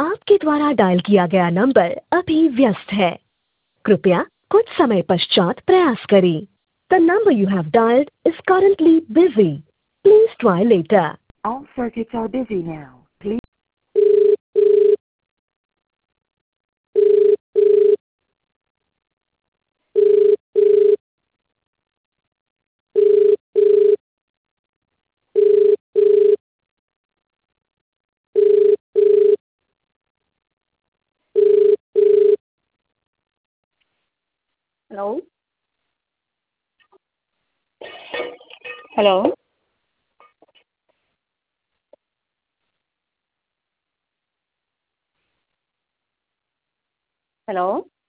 आपके द्वारा डायल किया गया नंबर अभी व्यस्त है। कृपया कुछ समय पश्चात प्रयास करें। The number you have dialed is currently busy. Please try later. All circuits are busy now. Please. Hello. Hello. Hello.